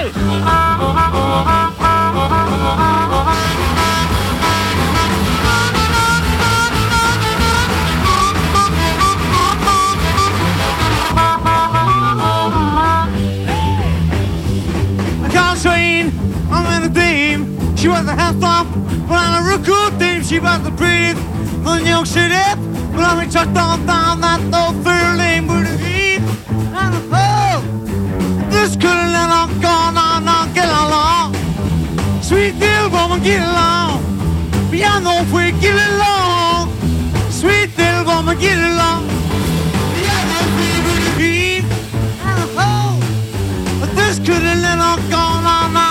She was a half thump, but on a record team she was the breathe. The New York City, but I'm chucked on down that old fair lane with the heat. And oh, this couldn't let on go on, get along. Sweet little woman, get along. Beyond no way, get along. Sweet little woman, get along. Beyond no way with the heat. And oh, this couldn't let on go on.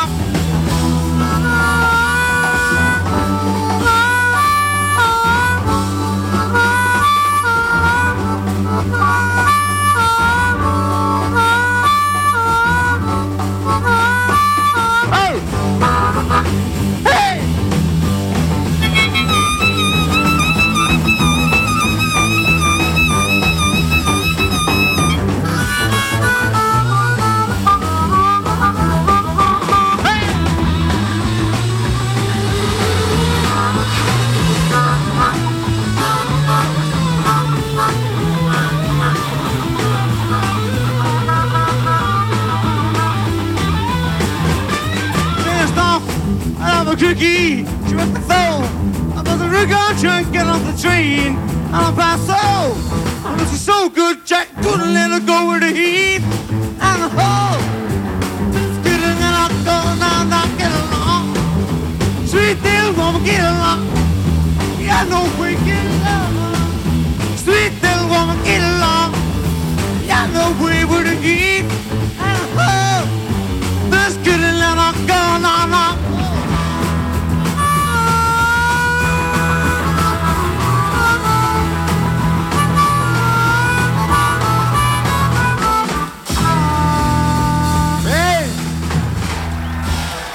Cookie, she was the phone. I was a rigger trying to get off the train. And I passed so. And this is so good, Jack couldn't let her go with the heat. And the hole. It's good and then I'll go now, get along. Sweet little woman, get along. Yeah, no way, get along. Sweet little woman, get along. Yeah, no way with the heat. And the hole.